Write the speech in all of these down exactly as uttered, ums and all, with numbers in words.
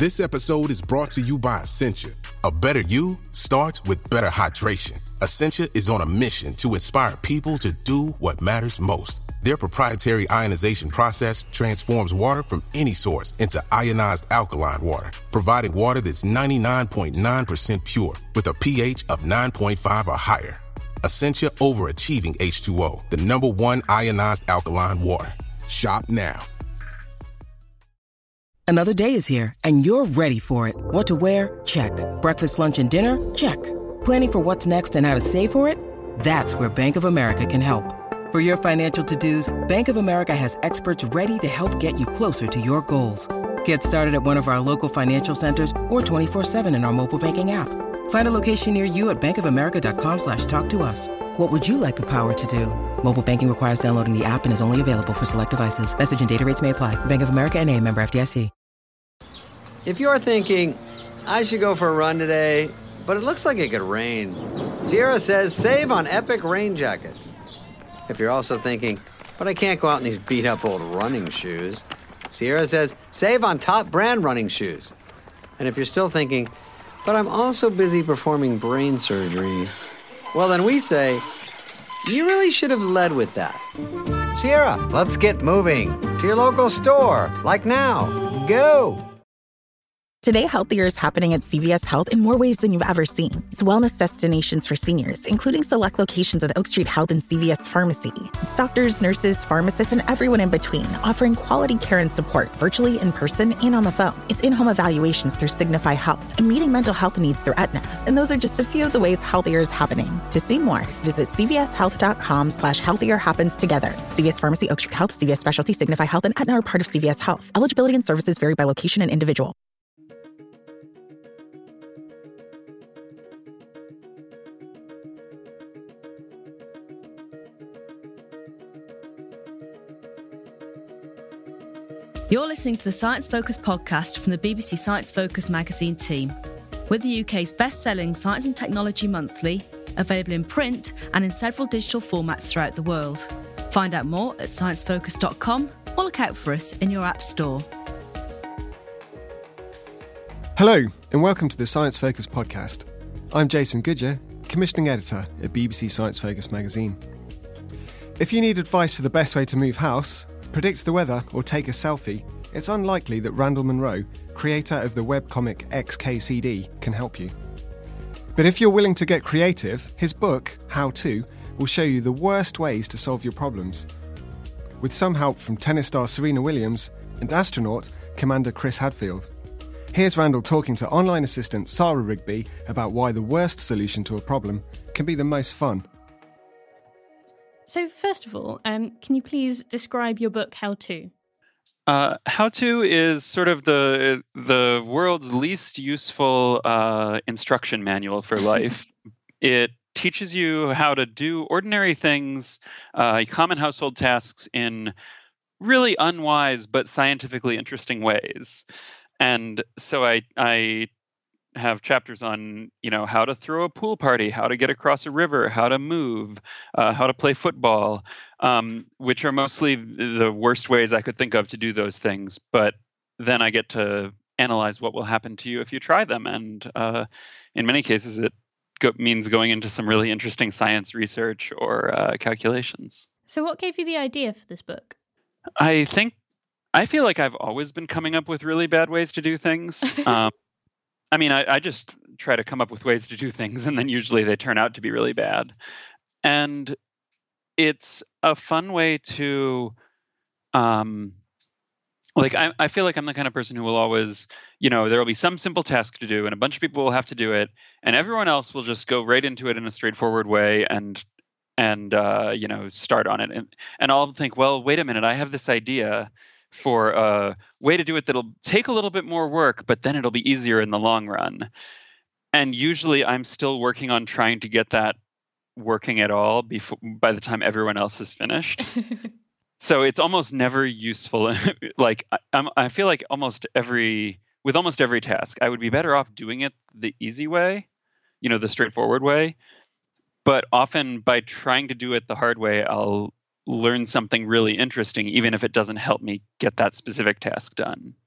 This episode is brought to you by Essentia. A better you starts with better hydration. Essentia is on a mission to inspire people to do what matters most. Their proprietary ionization process transforms water from any source into ionized alkaline water, providing water that's ninety-nine point nine percent pure with a pH of nine point five or higher. Essentia Overachieving H two O, the number one ionized alkaline water. Shop now. Another day is here, and you're ready for it. What to wear? Check. Breakfast, lunch, and dinner? Check. Planning for what's next and how to save for it? That's where Bank of America can help. For your financial to-dos, Bank of America has experts ready to help get you closer to your goals. Get started at one of our local financial centers or twenty-four seven in our mobile banking app. Find a location near you at bankofamerica.com slash talk to us. What would you like the power to do? Mobile banking requires downloading the app and is only available for select devices. Message and data rates may apply. Bank of America N A, member F D I C. If you're thinking, I should go for a run today, but it looks like it could rain, Sierra says save on Epic rain jackets. If you're also thinking, but I can't go out in these beat-up old running shoes, Sierra says save on top brand running shoes. And if you're still thinking, but I'm also busy performing brain surgery, well, then we say, you really should have led with that. Sierra, let's get moving to your local store, like now. Go! Today, Healthier is happening at C V S Health in more ways than you've ever seen. It's wellness destinations for seniors, including select locations with Oak Street Health and C V S Pharmacy. It's doctors, nurses, pharmacists, and everyone in between, offering quality care and support virtually, in person, and on the phone. It's in-home evaluations through Signify Health and meeting mental health needs through Aetna. And those are just a few of the ways Healthier is happening. To see more, visit cvshealth.com slash healthier happens together. C V S Pharmacy, Oak Street Health, C V S Specialty, Signify Health, and Aetna are part of C V S Health. Eligibility and services vary by location and individual. You're listening to the Science Focus podcast from the B B C Science Focus magazine team. We're the U K's best-selling Science and Technology Monthly, available in print and in several digital formats throughout the world. Find out more at science focus dot com or look out for us in your app store. Hello, and welcome to the Science Focus podcast. I'm Jason Goodyear, commissioning editor at B B C Science Focus magazine. If you need advice for the best way to move house, predict the weather, or take a selfie, it's unlikely that Randall Munroe, creator of the webcomic X K C D, can help you. But if you're willing to get creative, his book, How To, will show you the worst ways to solve your problems. With some help from tennis star Serena Williams and astronaut Commander Chris Hadfield. Here's Randall talking to online assistant Sarah Rigby about why the worst solution to a problem can be the most fun. So first of all, um, can you please describe your book, How To? Uh, How To is sort of the the world's least useful uh, instruction manual for life. It teaches you how to do ordinary things, uh, common household tasks in really unwise but scientifically interesting ways. And so I I have chapters on, you know, how to throw a pool party, how to get across a river, how to move, uh, how to play football, um, which are mostly the worst ways I could think of to do those things. But then I get to analyze what will happen to you if you try them. And uh, in many cases, it go- means going into some really interesting science research or uh, calculations. So what gave you the idea for this book? I think, I feel like I've always been coming up with really bad ways to do things. Um, I mean, I, I just try to come up with ways to do things, and then usually they turn out to be really bad. And it's a fun way to, um, like, I, I feel like I'm the kind of person who will always, you know, there will be some simple task to do, and a bunch of people will have to do it, and everyone else will just go right into it in a straightforward way and, and uh, you know, start on it. And, and I'll think, well, wait a minute, I have this idea for a way to do it that'll take a little bit more work, but then it'll be easier in the long run. And usually I'm still working on trying to get that working at all before, by the time everyone else is finished. So it's almost never useful. Like I, I'm, I feel like almost every, with almost every task, I would be better off doing it the easy way, you know, the straightforward way. But often by trying to do it the hard way, I'll learn something really interesting, even if it doesn't help me get that specific task done.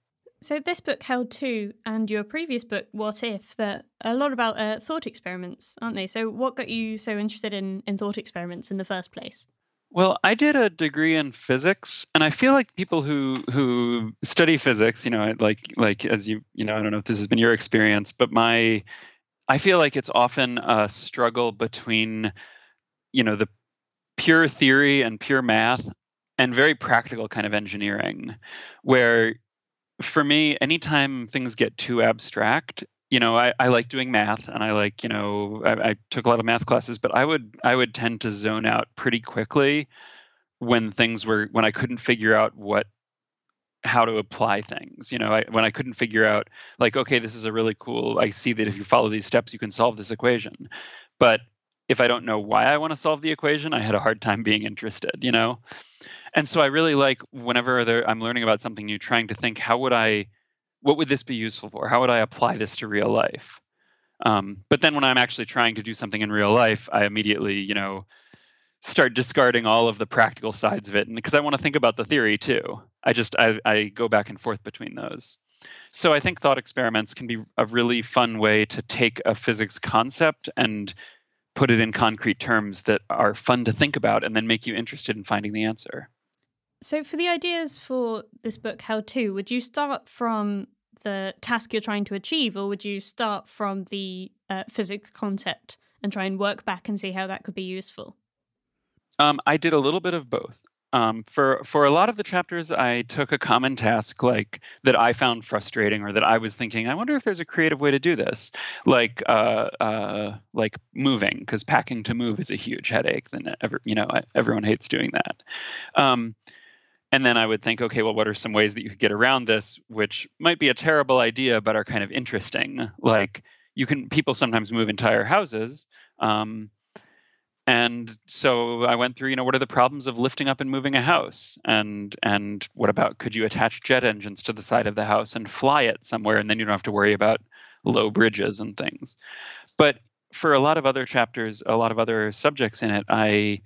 So this book, How To, and your previous book, What If, they're a lot about uh, thought experiments, aren't they? So what got you so interested in, in thought experiments in the first place? Well, I did a degree in physics, and I feel like people who who study physics, you know, like like as you you know, I don't know if this has been your experience, but my I feel like it's often a struggle between, you know, the pure theory and pure math and very practical kind of engineering, where for me, anytime things get too abstract, you know, I, I like doing math, and I like, you know, I, I took a lot of math classes, but I would I would tend to zone out pretty quickly when things were when I couldn't figure out what how to apply things. You know, I, when I couldn't figure out, like, okay, this is a really cool. I see that if you follow these steps, you can solve this equation, but if I don't know why I want to solve the equation, I had a hard time being interested. You know. And so I really like whenever there, I'm learning about something new, trying to think, how would I, what would this be useful for? How would I apply this to real life? Um, but then when I'm actually trying to do something in real life, I immediately, you know, start discarding all of the practical sides of it. And because I want to think about the theory too. I just, I, I go back and forth between those. So I think thought experiments can be a really fun way to take a physics concept and put it in concrete terms that are fun to think about and then make you interested in finding the answer. So for the ideas for this book, How To, would you start from the task you're trying to achieve, or would you start from the uh, physics concept and try and work back and see how that could be useful? Um, I did a little bit of both. Um, for for a lot of the chapters, I took a common task like that I found frustrating, or that I was thinking, I wonder if there's a creative way to do this, like uh, uh, like moving, because packing to move is a huge headache. Then ever, you know, everyone hates doing that. Um, And then I would think, okay, well, what are some ways that you could get around this, which might be a terrible idea, but are kind of interesting? Like, you can, people sometimes move entire houses. Um, and so I went through, you know, what are the problems of lifting up and moving a house? And, and what about, could you attach jet engines to the side of the house and fly it somewhere? And then you don't have to worry about low bridges and things. But for a lot of other chapters, a lot of other subjects in it, I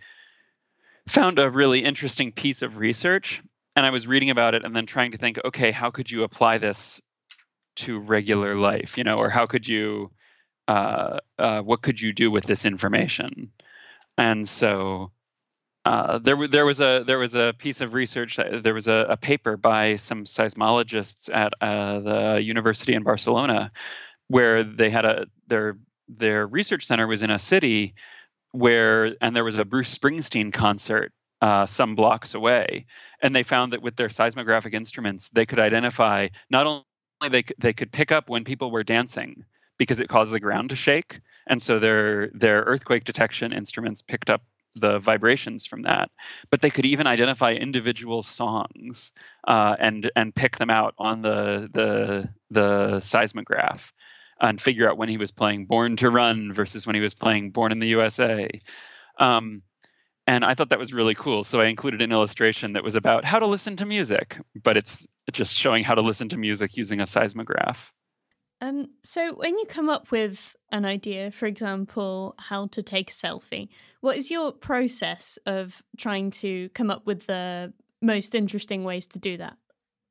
found a really interesting piece of research, and I was reading about it and then trying to think, okay, how could you apply this to regular life, you know, or how could you, uh, uh, what could you do with this information? And so uh, there, there was a there was a piece of research, there was a, a paper by some seismologists at uh, the University in Barcelona, where they had a their their research center was in a city where, and there was a Bruce Springsteen concert uh, some blocks away, and they found that with their seismographic instruments, they could identify, not only they could, they could pick up when people were dancing because it caused the ground to shake, and so their their earthquake detection instruments picked up the vibrations from that, but they could even identify individual songs uh, and and pick them out on the the the seismograph, and figure out when he was playing Born to Run versus when he was playing Born in the U S A. Um, and I thought that was really cool. So I included an illustration that was about how to listen to music, but it's just showing how to listen to music using a seismograph. Um, so when you come up with an idea, for example, how to take a selfie, what is your process of trying to come up with the most interesting ways to do that?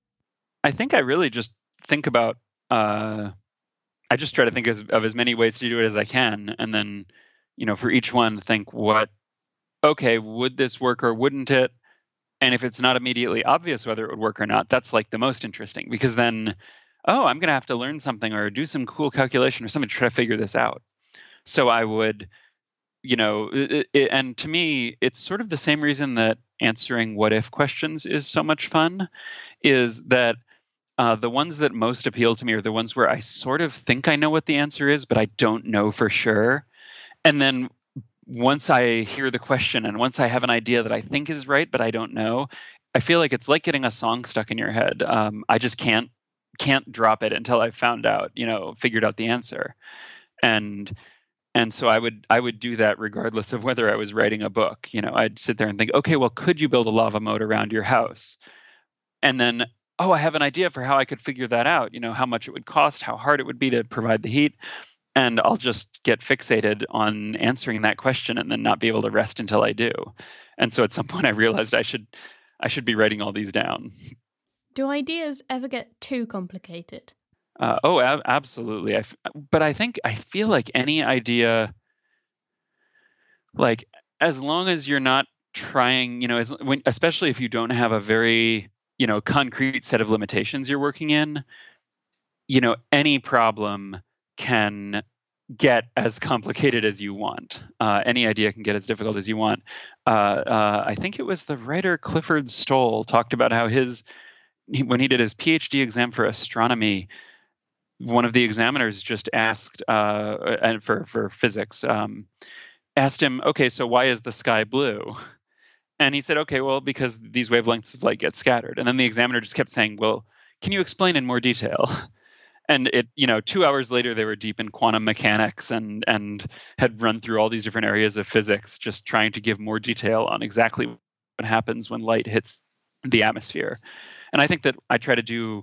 I think I really just think about... Uh, I just try to think of, of as many ways to do it as I can. And then, you know, for each one, think what, okay, would this work or wouldn't it? And if it's not immediately obvious whether it would work or not, that's like the most interesting, because then, oh, I'm going to have to learn something or do some cool calculation or something to try to figure this out. So I would, you know, it, it, and to me, it's sort of the same reason that answering what if questions is so much fun, is that Uh, the ones that most appeal to me are the ones where I sort of think I know what the answer is, but I don't know for sure. And then once I hear the question and once I have an idea that I think is right, but I don't know, I feel like it's like getting a song stuck in your head. Um, I just can't can't drop it until I've found out, you know, figured out the answer. And and so I would I would do that regardless of whether I was writing a book. You know, I'd sit there and think, okay, well, could you build a lava moat around your house? And then, oh, I have an idea for how I could figure that out, you know, how much it would cost, how hard it would be to provide the heat. And I'll just get fixated on answering that question and then not be able to rest until I do. And so at some point I realized I should I should be writing all these down. Do ideas ever get too complicated? Uh, oh, ab- absolutely. I f- but I think I feel like any idea, like as long as you're not trying, you know, as when, especially if you don't have a very, you know, concrete set of limitations you're working in, you know, any problem can get as complicated as you want. Uh, any idea can get as difficult as you want. Uh, uh, I think it was the writer Clifford Stoll talked about how his, he, when he did his PhD exam for astronomy, one of the examiners just asked, uh, and for for physics, um, asked him, okay, so why is the sky blue? And he said, okay, well, because these wavelengths of light get scattered. And then the examiner just kept saying, well, can you explain in more detail? And it, you know, two hours later, they were deep in quantum mechanics and and had run through all these different areas of physics, just trying to give more detail on exactly what happens when light hits the atmosphere. And I think that I try to do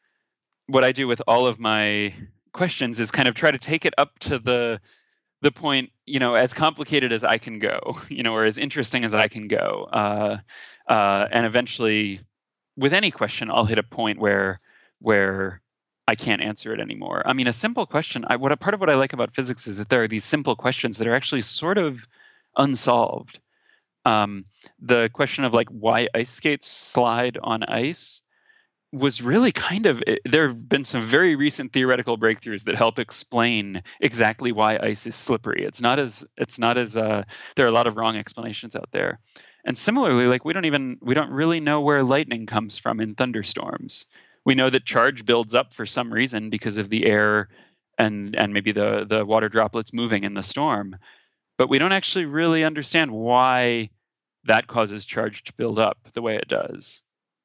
what I do with all of my questions is kind of try to take it up to the the point, you know, as complicated as I can go, you know, or as interesting as I can go. Uh, uh, and eventually, with any question, I'll hit a point where where I can't answer it anymore. I mean, a simple question, I, what a part of what I like about physics is that there are these simple questions that are actually sort of unsolved. Um, the question of like why ice skates slide on ice was really kind of, there have been some very recent theoretical breakthroughs that help explain exactly why ice is slippery. It's not as, it's not as, uh, there are a lot of wrong explanations out there. And similarly, like we don't even, we don't really know where lightning comes from in thunderstorms. We know that charge builds up for some reason because of the air and and maybe the, the water droplets moving in the storm. But we don't actually really understand why that causes charge to build up the way it does.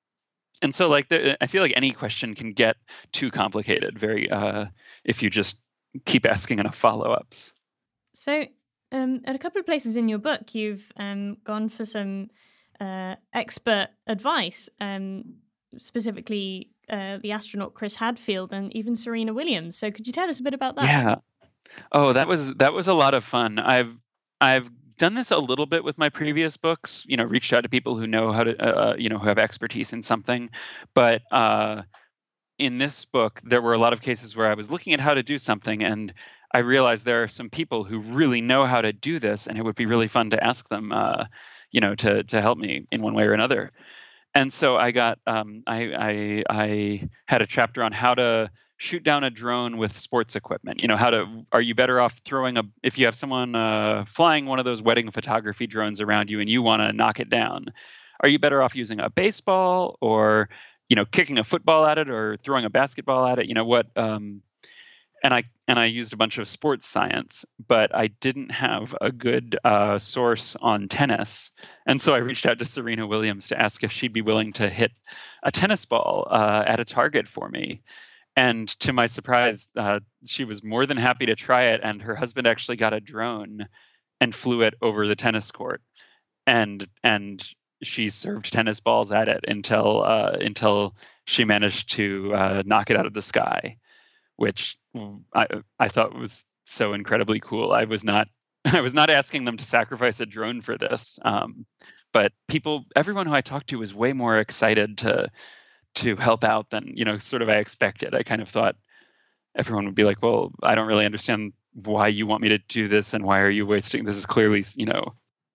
And so like the, I feel like any question can get too complicated very uh, if you just keep asking enough follow-ups. So um, at a couple of places in your book, you've um, gone for some uh, expert advice, um, specifically Uh, the astronaut Chris Hadfield and even Serena Williams. So could you tell us a bit about that? Yeah. Oh, that was that was a lot of fun. I've I've done this a little bit with my previous books. You know, reached out to people who know how to, uh, you know, who have expertise in something. But uh, in this book, there were a lot of cases where I was looking at how to do something, and I realized there are some people who really know how to do this, and it would be really fun to ask them, uh, you know, to to help me in one way or another. And so I got, um, I, I, I had a chapter on how to shoot down a drone with sports equipment. You know, how to, are you better off throwing a, if you have someone uh, flying one of those wedding photography drones around you and you want to knock it down, are you better off using a baseball or, you know, kicking a football at it or throwing a basketball at it? You know, what, um, and I, and I used a bunch of sports science, but I didn't have a good uh, source on tennis. And so I reached out to Serena Williams to ask if she'd be willing to hit a tennis ball uh, at a target for me. And to my surprise, uh, she was more than happy to try it. And her husband actually got a drone and flew it over the tennis court. And and she served tennis balls at it until uh, until she managed to uh, knock it out of the sky, which I I thought was so incredibly cool. I was not I was not asking them to sacrifice a drone for this, um, but people, everyone who I talked to was way more excited to to help out than, you know, sort of I expected. I kind of thought everyone would be like, well, I don't really understand why you want me to do this and why are you wasting, this is clearly, you know,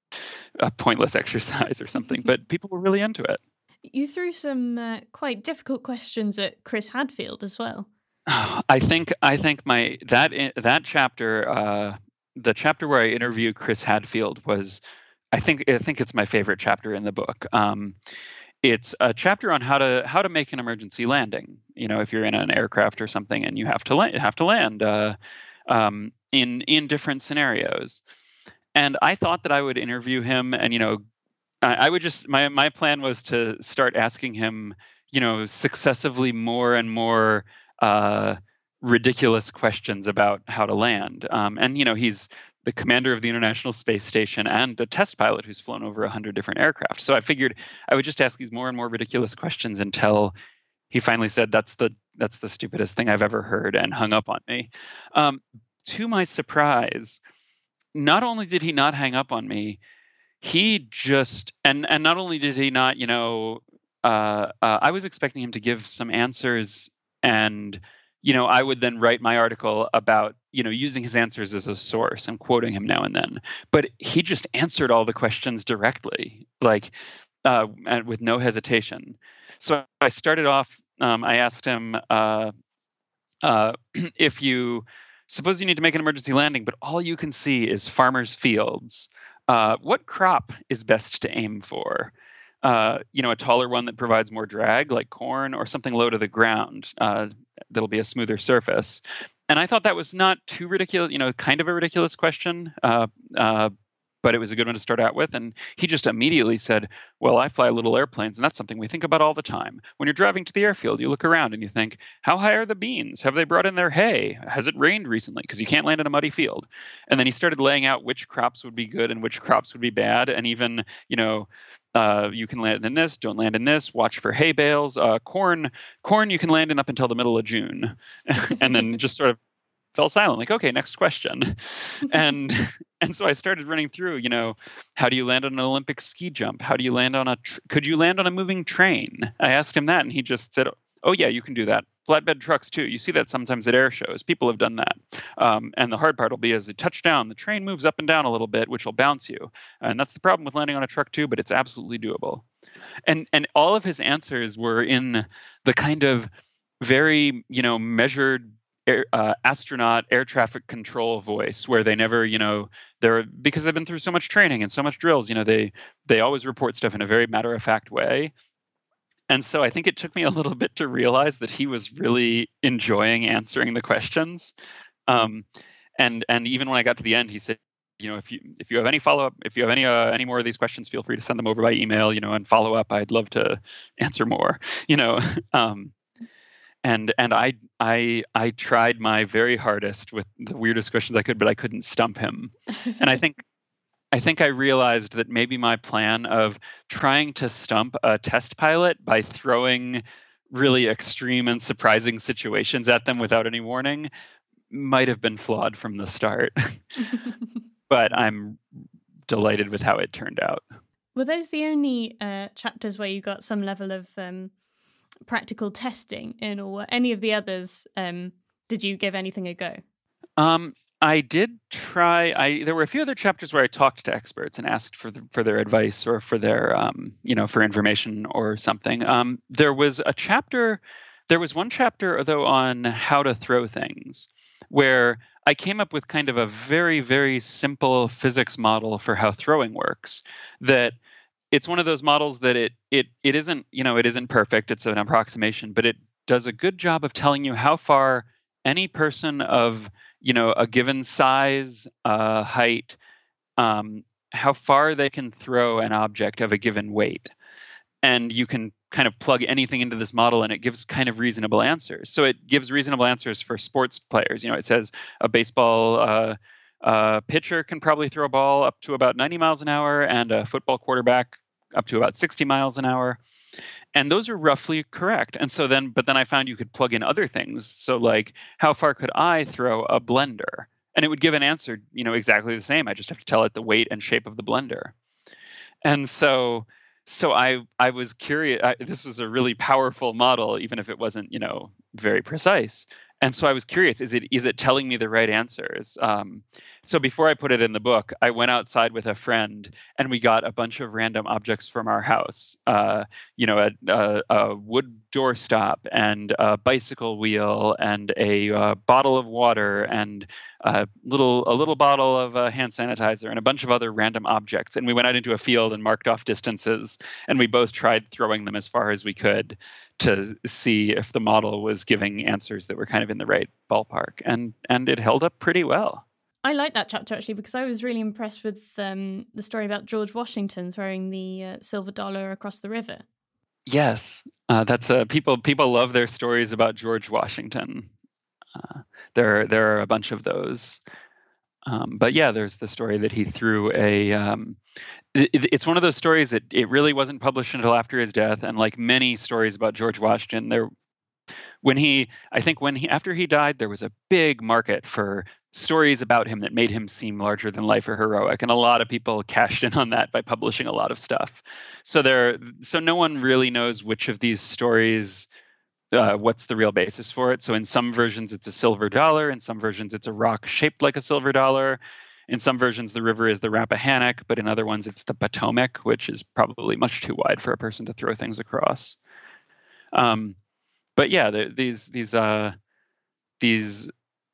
a pointless exercise or something. But people were really into it. You threw some uh, quite difficult questions at Chris Hadfield as well. I think I think my that that chapter, uh, the chapter where I interview Chris Hadfield was, I think I think it's my favorite chapter in the book. Um, it's a chapter on how to how to make an emergency landing. You know, if you're in an aircraft or something and you have to land, have to land uh, um, in in different scenarios. And I thought that I would interview him, and you know, I, I would just my my plan was to start asking him, you know, successively more and more uh, ridiculous questions about how to land. Um, and, you know, he's the commander of the International Space Station and a test pilot who's flown over a hundred different aircraft. So I figured I would just ask these more and more ridiculous questions until he finally said, that's the, that's the stupidest thing I've ever heard, and hung up on me. Um, to my surprise, not only did he not hang up on me, he just, and, and not only did he not, you know, uh, uh, I was expecting him to give some answers, and you know, I would then write my article about, you know, using his answers as a source and quoting him now and then. But he just answered all the questions directly, like, uh, and with no hesitation. So I started off, um, I asked him, uh, uh, if you, suppose you need to make an emergency landing, but all you can see is farmers' fields, uh, what crop is best to aim for? Uh, you know, a taller one that provides more drag, like corn, or something low to the ground uh, that'll be a smoother surface. And I thought that was not too ridiculous, you know, kind of a ridiculous question, uh, uh, but it was a good one to start out with. And he just immediately said, well, I fly little airplanes, and that's something we think about all the time. When you're driving to the airfield, you look around and you think, how high are the beans? Have they brought in their hay? Has it rained recently? Because you can't land in a muddy field. And then he started laying out which crops would be good and which crops would be bad. And even, you know, Uh, you can land in this, don't land in this, watch for hay bales. Uh, corn, corn you can land in up until the middle of June. And then just sort of fell silent, like, okay, next question. and and so I started running through, you know, how do you land on an Olympic ski jump? How do you land on a, tr- could you land on a moving train? I asked him that, and he just said, oh yeah, you can do that. Flatbed trucks too. You see that sometimes at air shows. People have done that. Um, and the hard part will be as you touch down, the train moves up and down a little bit, which will bounce you. And that's the problem with landing on a truck too, but it's absolutely doable. And and all of his answers were in the kind of very, you know, measured air, uh, astronaut air traffic control voice, where they never, you know, they're because they've been through so much training and so much drills, you know, they they always report stuff in a very matter of fact way. And so I think it took me a little bit to realize that he was really enjoying answering the questions. Um, and and even when I got to the end, he said, you know, if you if you have any follow up, if you have any uh, any more of these questions, feel free to send them over by email, you know, and follow up. I'd love to answer more, you know. Um, and and I I I tried my very hardest with the weirdest questions I could, but I couldn't stump him. And I think. I think I realized that maybe my plan of trying to stump a test pilot by throwing really extreme and surprising situations at them without any warning might have been flawed from the start. But I'm delighted with how it turned out. Were those the only uh, chapters where you got some level of um, practical testing in, or were any of the others, um, did you give anything a go? Um. I did try. I there were a few other chapters where I talked to experts and asked for the, for their advice or for their um, you know for information or something. Um, there was a chapter. There was one chapter though on how to throw things, where I came up with kind of a very very simple physics model for how throwing works. That it's one of those models that it it it isn't you know it isn't perfect. It's an approximation, but it does a good job of telling you how far any person of you know, a given size, uh, height, um, how far they can throw an object of a given weight. And you can kind of plug anything into this model and it gives kind of reasonable answers. So it gives reasonable answers for sports players. You know, it says a baseball uh, uh, pitcher can probably throw a ball up to about ninety miles an hour and a football quarterback up to about sixty miles an hour. And those are roughly correct. And so then, but then I found you could plug in other things. So like, how far could I throw a blender? And it would give an answer, you know, exactly the same. I just have to tell it the weight and shape of the blender. And so, so I, I was curious. I, this was a really powerful model, even if it wasn't, you know, very precise. And so I was curious, is it is it telling me the right answers? Um, so before I put it in the book, I went outside with a friend and we got a bunch of random objects from our house. Uh, you know, a, a, a wood doorstop and a bicycle wheel and a uh, bottle of water and a little a little bottle of uh, hand sanitizer and a bunch of other random objects. And we went out into a field and marked off distances. And we both tried throwing them as far as we could to see if the model was giving answers that were kind of in the right ballpark. And and it held up pretty well. I like that chapter, actually, because I was really impressed with um, the story about George Washington throwing the uh, silver dollar across the river. Yes, uh, that's uh, people. People love their stories about George Washington. Uh, there, there are a bunch of those. Um, but yeah, there's the story that he threw a. Um, it, it's one of those stories that it really wasn't published until after his death, and like many stories about George Washington, there When he, I think when he, after he died, there was a big market for stories about him that made him seem larger than life or heroic. And a lot of people cashed in on that by publishing a lot of stuff. So there, so no one really knows which of these stories, uh, what's the real basis for it. So in some versions, it's a silver dollar. In some versions, it's a rock shaped like a silver dollar. In some versions, the river is the Rappahannock, but in other ones, it's the Potomac, which is probably much too wide for a person to throw things across. Um, but yeah, the, these these uh, these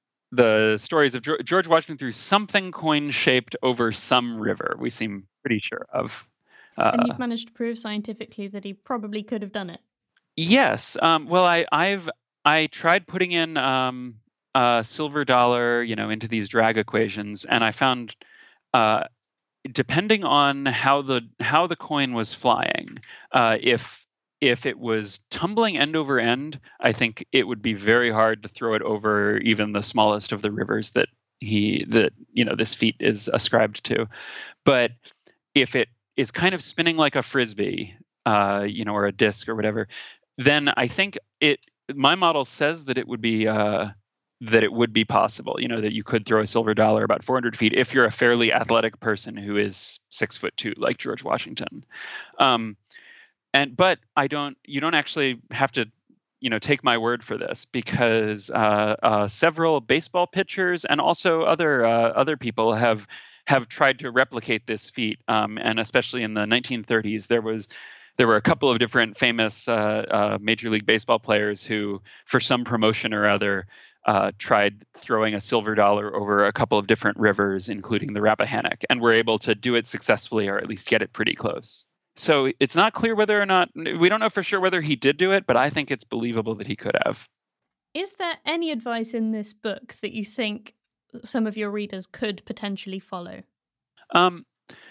the stories of George Washington threw something coin-shaped over some river. We seem pretty sure of. Uh, and you've managed to prove scientifically that he probably could have done it. Yes. Um, well, I, I've I tried putting in um, a silver dollar, you know, into these drag equations, and I found, uh, depending on how the how the coin was flying, uh, if if it was tumbling end over end, I think it would be very hard to throw it over even the smallest of the rivers that he that you know this feat is ascribed to. But if it is kind of spinning like a frisbee, uh, you know, or a disc or whatever, then I think it. My model says that it would be uh, that it would be possible. You know, that you could throw a silver dollar about four hundred feet if you're a fairly athletic person who is six foot two, like George Washington. Um, and but I don't. You don't actually have to, you know, take my word for this, because uh, uh, several baseball pitchers and also other uh, other people have have tried to replicate this feat. Um, and especially in the nineteen thirties, there was. There were a couple of different famous uh, uh, Major League Baseball players who, for some promotion or other, uh, tried throwing a silver dollar over a couple of different rivers, including the Rappahannock, and were able to do it successfully, or at least get it pretty close. So it's not clear whether or not, we don't know for sure whether he did do it, but I think it's believable that he could have. Is there any advice in this book that you think some of your readers could potentially follow? Um,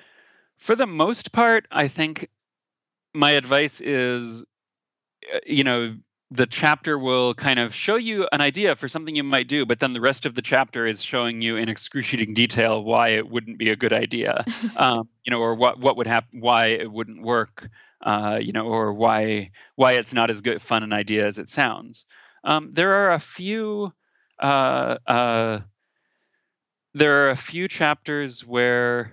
for the most part, I think my advice is, you know, the chapter will kind of show you an idea for something you might do, but then the rest of the chapter is showing you in excruciating detail why it wouldn't be a good idea, um, you know, or what what would happen, why it wouldn't work, uh, you know, or why why it's not as good fun an idea as it sounds. Um, there are a few uh, uh, there are a few chapters where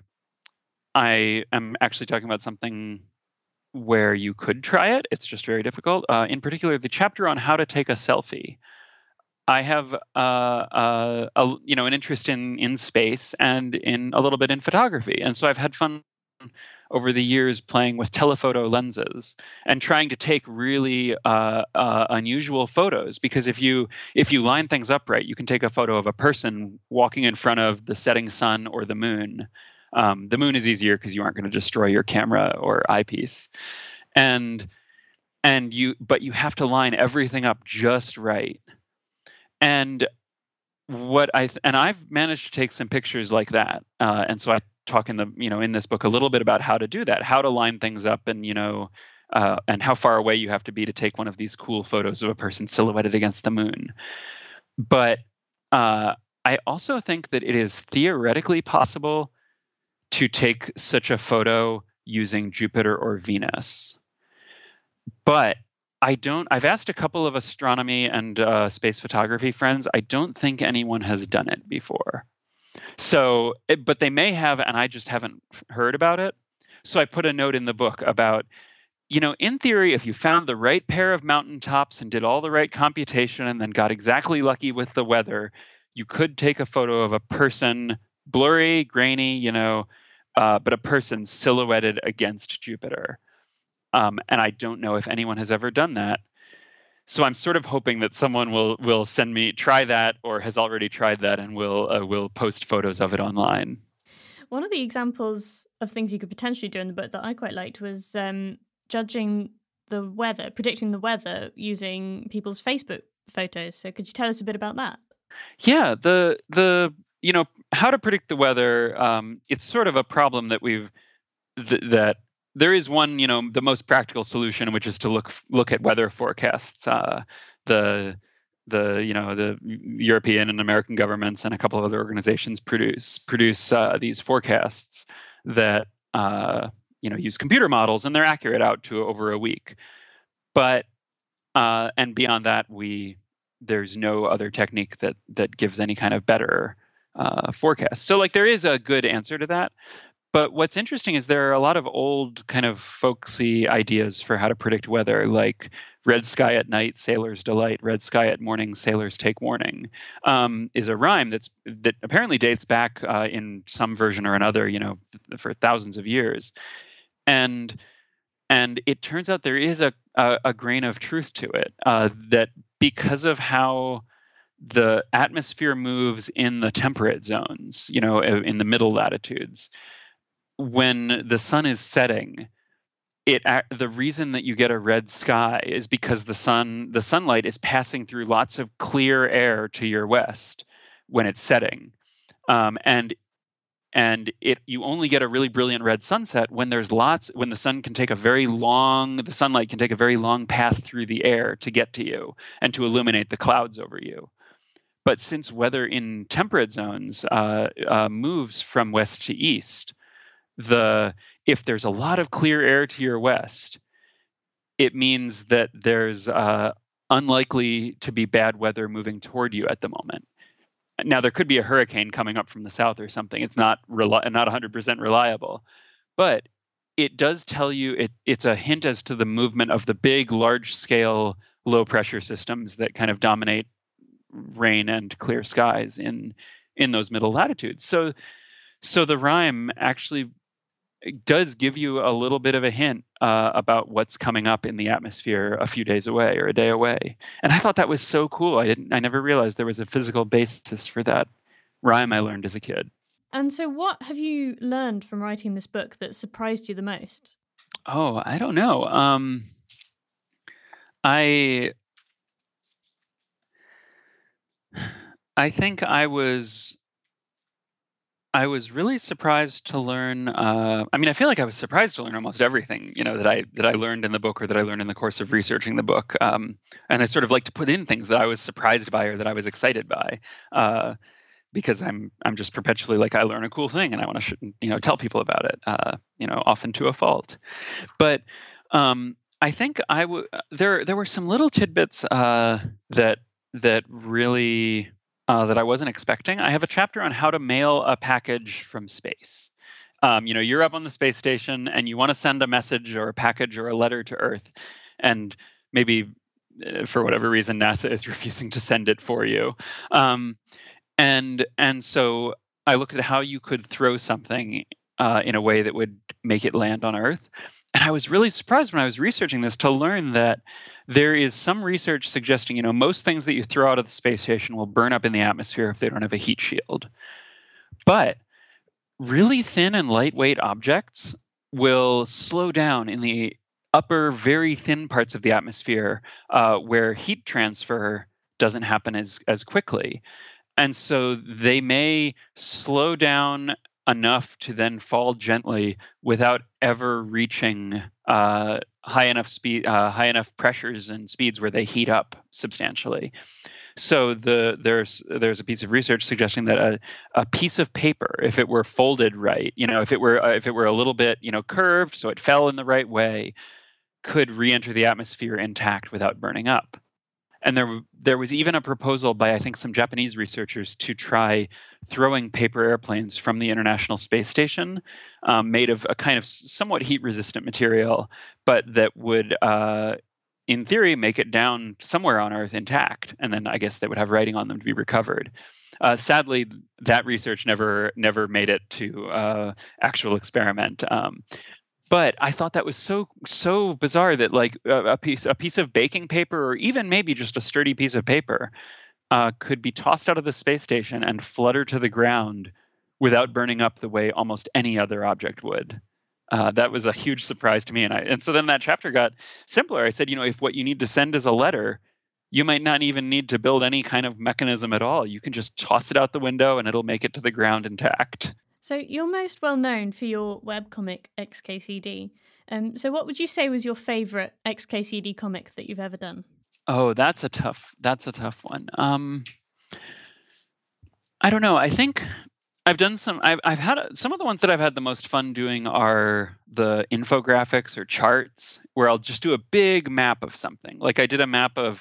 I am actually talking about something where you could try it. It's just very difficult. Uh, in particular, the chapter on how to take a selfie. I have, uh, uh, a, you know, an interest in in space and in a little bit in photography, and so I've had fun over the years playing with telephoto lenses and trying to take really uh, uh, unusual photos. Because if you if you line things up right, you can take a photo of a person walking in front of the setting sun or the moon. Um, the moon is easier because you aren't going to destroy your camera or eyepiece, and and you but you have to line everything up just right. And what I th- and I've managed to take some pictures like that, uh, and so I talk in the you know in this book a little bit about how to do that, how to line things up, and you know uh, and how far away you have to be to take one of these cool photos of a person silhouetted against the moon. But uh, I also think that it is theoretically possible to take such a photo using Jupiter or Venus. But I don't, I've asked a couple of astronomy and uh, space photography friends. I don't think anyone has done it before. So, it, but they may have, and I just haven't heard about it. So I put a note in the book about, you know, in theory, if you found the right pair of mountaintops and did all the right computation and then got exactly lucky with the weather, you could take a photo of a person, blurry, grainy, you know, uh, but a person silhouetted against Jupiter. Um, and I don't know if anyone has ever done that. So I'm sort of hoping that someone will will send me, try that, or has already tried that, and will uh, will post photos of it online. One of the examples of things you could potentially do in the book that I quite liked was um, judging the weather, predicting the weather using people's Facebook photos. So could you tell us a bit about that? Yeah, the the you know how to predict the weather. Um, it's sort of a problem that we've th- that there is one you know the most practical solution, which is to look look at weather forecasts. Uh, the the you know the European and American governments and a couple of other organizations produce produce uh, these forecasts that uh, you know use computer models, and they're accurate out to over a week. But Uh, and beyond that, we there's no other technique that that gives any kind of better uh, forecast. So like there is a good answer to that. But what's interesting is there are a lot of old kind of folksy ideas for how to predict weather, like red sky at night, sailors delight, red sky at morning, sailors take warning, um, is a rhyme that's that apparently dates back uh, in some version or another, you know, for thousands of years. And and it turns out there is a, a, a grain of truth to it, uh, that because of how the atmosphere moves in the temperate zones, you know, in the middle latitudes, when the sun is setting, it the reason that you get a red sky is because the sun the sunlight is passing through lots of clear air to your west when it's setting, um, and and it you only get a really brilliant red sunset when there's lots when the sun can take a very long the sunlight can take a very long path through the air to get to you and to illuminate the clouds over you. But since weather in temperate zones uh, uh, moves from west to east, the if there's a lot of clear air to your west, it means that there's uh, unlikely to be bad weather moving toward you at the moment. Now, there could be a hurricane coming up from the south or something. It's not reli- not one hundred percent reliable, but it does tell you it, it's a hint as to the movement of the big, large-scale low-pressure systems that kind of dominate rain and clear skies in in those middle latitudes. So, so the rhyme actually does give you a little bit of a hint uh, about what's coming up in the atmosphere a few days away or a day away. And I thought that was so cool. I didn't. I never realized there was a physical basis for that rhyme I learned as a kid. And so what have you learned from writing this book that surprised you the most? Oh, I don't know. Um, I I think I was I was really surprised to learn. Uh, I mean, I feel like I was surprised to learn almost everything, you know, that I that I learned in the book or that I learned in the course of researching the book. Um, and I sort of like to put in things that I was surprised by or that I was excited by, uh, because I'm I'm just perpetually like I learn a cool thing and I want to you know tell people about it, uh, you know, often to a fault. But um, I think I w- there there were some little tidbits uh, that that really. Uh, that I wasn't expecting. I have a chapter on how to mail a package from space. Um, you know, you're up on the space station and you want to send a message or a package or a letter to Earth, and maybe uh, for whatever reason NASA is refusing to send it for you. Um, and and so I looked at how you could throw something uh, in a way that would make it land on Earth. And I was really surprised when I was researching this to learn that there is some research suggesting, you know, most things that you throw out of the space station will burn up in the atmosphere if they don't have a heat shield. But really thin and lightweight objects will slow down in the upper, very thin parts of the atmosphere uh, where heat transfer doesn't happen as, as quickly. And so they may slow down enough to then fall gently without ever reaching uh, high enough speed, uh, high enough pressures and speeds where they heat up substantially. So the there's there's a piece of research suggesting that a, a piece of paper, if it were folded right, you know, if it were uh, if it were a little bit you know curved, so it fell in the right way, could re-enter the atmosphere intact without burning up. And there, there was even a proposal by, I think, some Japanese researchers to try throwing paper airplanes from the International Space Station, um, made of a kind of somewhat heat-resistant material, but that would, uh, in theory, make it down somewhere on Earth intact. And then I guess they would have writing on them to be recovered. Uh, sadly, that research never never made it to uh, actual experiment. Um, But I thought that was so so bizarre that like a, a piece a piece of baking paper or even maybe just a sturdy piece of paper uh, could be tossed out of the space station and flutter to the ground without burning up the way almost any other object would. Uh, that was a huge surprise to me, and I and so then that chapter got simpler. I said, you know, if what you need to send is a letter, you might not even need to build any kind of mechanism at all. You can just toss it out the window and it'll make it to the ground intact. So you're most well known for your webcomic X K C D. Um, so what would you say was your favourite X K C D comic that you've ever done? Oh, that's a tough. That's a tough one. Um, I don't know. I think I've done some. I've I've had some of the ones that I've had the most fun doing are the infographics or charts, where I'll just do a big map of something. Like I did a map of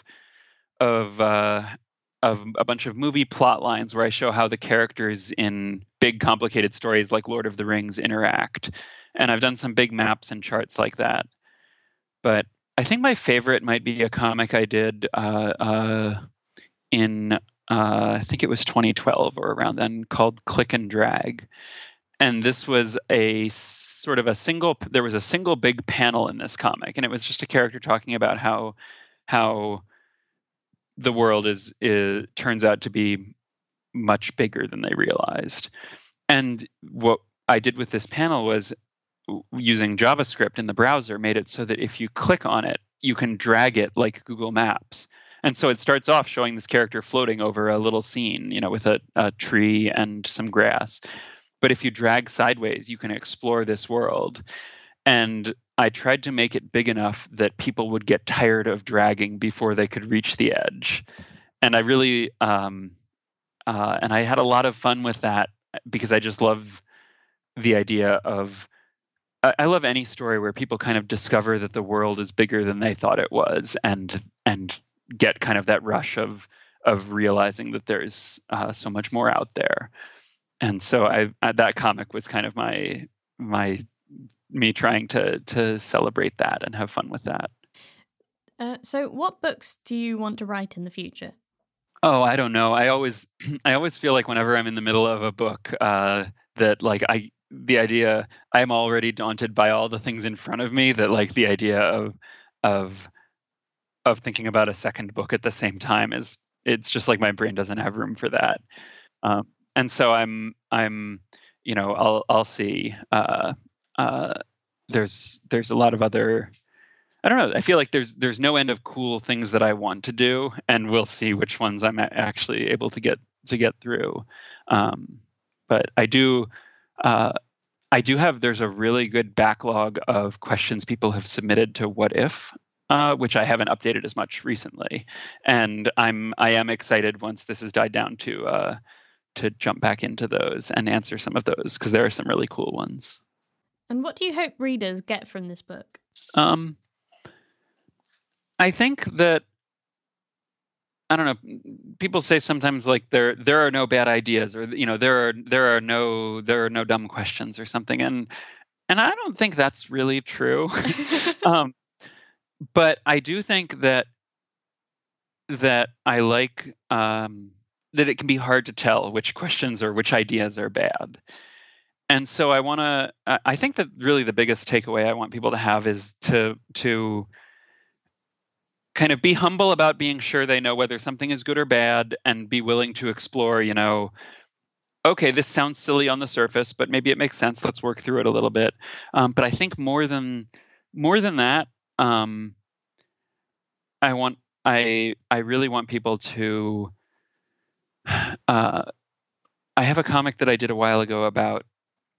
of uh, of a bunch of movie plot lines where I show how the characters in big complicated stories like Lord of the Rings interact. And I've done some big maps and charts like that. But I think my favorite might be a comic I did uh, uh, in, uh, I think it was twenty twelve or around then, called Click and Drag. And this was a sort of a single, there was a single big panel in this comic. And it was just a character talking about how, how the world is, is turns out to be much bigger than they realized. And what I did with this panel was, using JavaScript in the browser, made it so that if you click on it, you can drag it like Google Maps. And so it starts off showing this character floating over a little scene, you know, with a, a tree and some grass. But if you drag sideways, you can explore this world. And I tried to make it big enough that people would get tired of dragging before they could reach the edge. And I really, um, uh, and I had a lot of fun with that because I just love the idea of, I love any story where people kind of discover that the world is bigger than they thought it was, and and get kind of that rush of of realizing that there's uh, so much more out there. And so I, I that comic was kind of my my me trying to to celebrate that and have fun with that. Uh, so, what books do you want to write in the future? Oh, I don't know. I always I always feel like whenever I'm in the middle of a book, uh, that like I. the idea I'm already daunted by all the things in front of me, that like the idea of of of thinking about a second book at the same time is, it's just like my brain doesn't have room for that. Um, and so I'm I'm you know I'll I'll see. Uh, uh, there's there's a lot of other, I don't know. I feel like there's there's no end of cool things that I want to do, and we'll see which ones I'm actually able to get to get through. Um, but I do. Uh, I do have, there's a really good backlog of questions people have submitted to What If, uh, which I haven't updated as much recently. And I'm, I am excited once this has died down to, uh, to jump back into those and answer some of those, because there are some really cool ones. And what do you hope readers get from this book? Um, I think that, I don't know. People say sometimes like there there are no bad ideas, or you know there are there are no there are no dumb questions or something, and and I don't think that's really true. um, but I do think that that I like um, that it can be hard to tell which questions or which ideas are bad, and so I want to. I think that really the biggest takeaway I want people to have is to to. kind of be humble about being sure they know whether something is good or bad, and be willing to explore, you know, okay, this sounds silly on the surface, but maybe it makes sense. Let's work through it a little bit. Um, but I think more than more than that, um, I want I I really want people to. Uh, I have a comic that I did a while ago about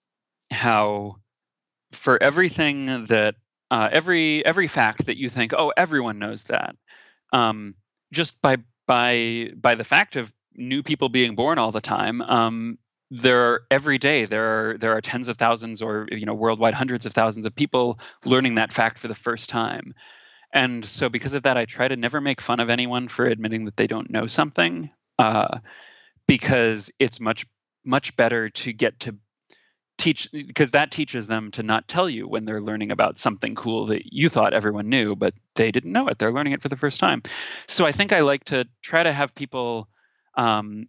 how for everything that. Uh, every every fact that you think, oh, everyone knows that, um, just by by by the fact of new people being born all the time, um, there are, every day there are there are tens of thousands, or you know worldwide hundreds of thousands of people learning that fact for the first time. And so because of that, I try to never make fun of anyone for admitting that they don't know something, uh, because it's much much better to get to teach, because that teaches them to not tell you when they're learning about something cool that you thought everyone knew, but they didn't know it. They're learning it for the first time. So I think I like to try to have people um,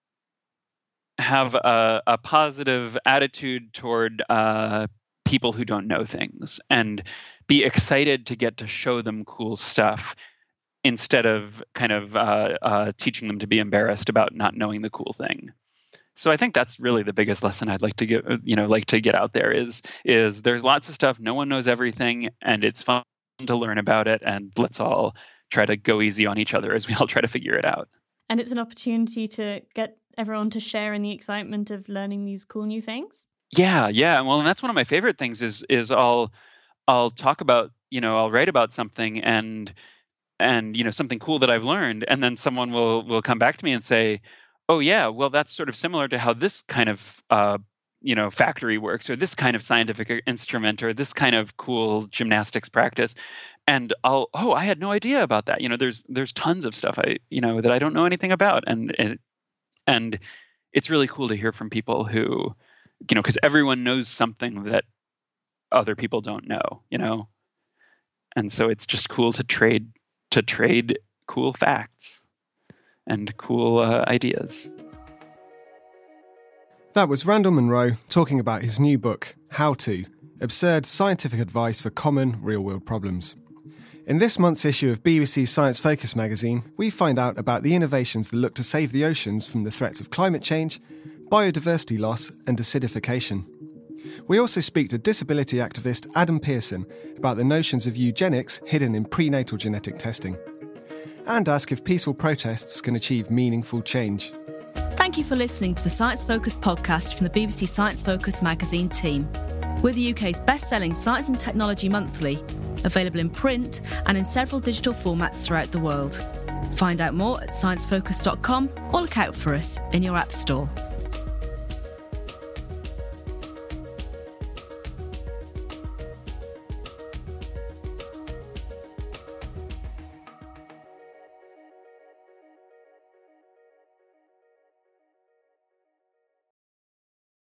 have a, a positive attitude toward uh, people who don't know things, and be excited to get to show them cool stuff instead of kind of uh, uh, teaching them to be embarrassed about not knowing the cool thing. So I think that's really the biggest lesson I'd like to get, you know, like to get out there is, is there's lots of stuff. No one knows everything, and it's fun to learn about it. And let's all try to go easy on each other as we all try to figure it out. And it's an opportunity to get everyone to share in the excitement of learning these cool new things. Yeah, yeah. Well, and that's one of my favorite things is, is I'll, I'll talk about, you know, I'll write about something and, and, you know, something cool that I've learned. And then someone will, will come back to me and say, oh yeah, well, that's sort of similar to how this kind of uh, you know factory works, or this kind of scientific instrument, or this kind of cool gymnastics practice. And I'll, oh, I had no idea about that. You know, there's there's tons of stuff I, you know, that I don't know anything about, and it, and it's really cool to hear from people who, you know, because everyone knows something that other people don't know, you know, and so it's just cool to trade to trade cool facts and cool uh, ideas. That was Randall Munroe talking about his new book, How To: Absurd Scientific Advice for Common Real-World Problems. In this month's issue of B B C Science Focus magazine, we find out about the innovations that look to save the oceans from the threats of climate change, biodiversity loss and acidification. We also speak to disability activist Adam Pearson about the notions of eugenics hidden in prenatal genetic testing, and ask if peaceful protests can achieve meaningful change. Thank you for listening to the Science Focus podcast from the B B C Science Focus magazine team. We're the U K's best-selling Science and Technology Monthly, available in print and in several digital formats throughout the world. Find out more at science focus dot com or look out for us in your app store.